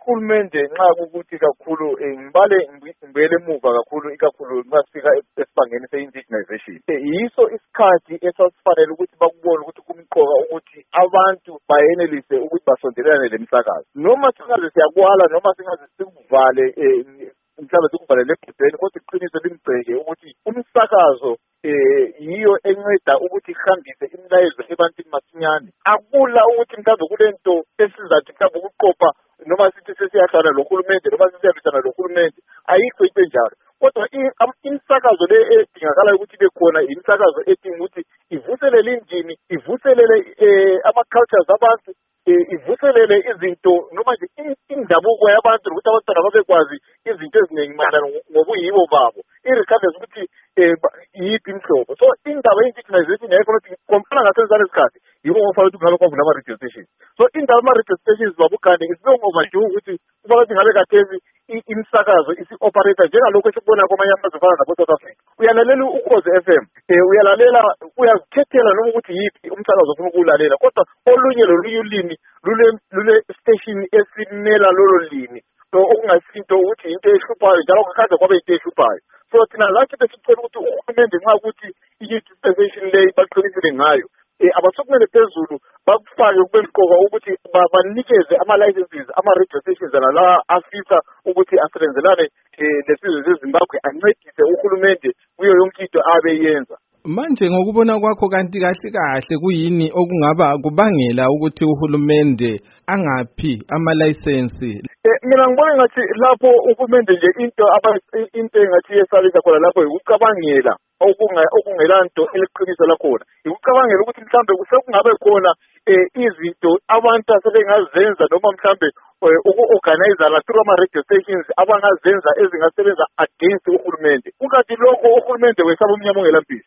uhulumende nxa ukuthi kakhulu ngibele emuva ikakhulu masifika esibangeni se-indigenization. Yiso isikhathi esasifanele ukuthi bakubone ukuthi kumqoka ukuthi abantu bayenelise ukuthi basondelane lemisakazo. Noma singaze siyakwala noma singaze sikuvale mhlawumbe sikuvalele ebhodweni, kodwa iqiniso limgceke ukuthi umsakazo yiyo enceda ukuthi ihambise imilayezo ebantwini masinyane. Akula ukuthi mhlawumbe kulento esizathi mhlawumbe ukuqopha noma sithi sesiyahlala lohulumende noma sesiyabisana lohulumende, ayikho into enjalo. Kodwa imisakazo le edingakala ukuthi ibe khona imisakazo edinga ukuthi ivuselele indimi, ivuselele ama-cultures abantu, ivuselele izinto noma nje indabuko yabantu ukuthi abantwana babekwazi izinto eziningi mayelana ngobuyibo babo, irregardless ukuthi yiphi imhlobo. So indaba ye-indigenization yayifuna ukuthi kompana ngasenzana isikhathi yibo ngofanele ukuthi kungabe kwavula ama-radio stations. So indaba ama-radio stations babukhane isibongo overdue ukuthi kuba ukuthi ngabe kathesi imisakazo isi-operator njengalokhu esikubona kwamanye amazwe afana nabo-South Africa. Uyalalela Ukhozi FM, uyalalela, uyazikhethela noma ukuthi yiphi umsakazo ofuna ukuwulalela, kodwa olunye lolunye ulimi lule station esimela lolo limi. So okungasinto ukuthi into ehluphayo njalo kukaze kwabe into ehluphayo. So thina lathi besicela ukuthi uhulumende nxa ukuthi i-dispensation leyi baqinisile ngayo, abasukumele phezulu bakufake kube liqoka ukuthi banikeze ama-licenses ama-radio stations la afisa ukuthi asebenzelane lesizwe seZimbabwe, ancedise uhulumende kuyo yonke into abeyenza. Manje ngokubona kwakho kanti kahle kuyini okungaba kubangela ukuthi uhulumende angaphi ama-license? Mina ngibona ngathi lapho uhulumende nje into engathi yesalisa khona lapho ukucabangela okungelanto eliqiniso lakhona. Ukucabangela ukuthi mhlambe kusekungabe khona izinto abantu asebengazenza noma mhlambe uku-organize la through ama-radio stations abangazenza ezingasebenza against uhulumende. Ukathi lokho uhulumende wesaba umnyama ongelampisi.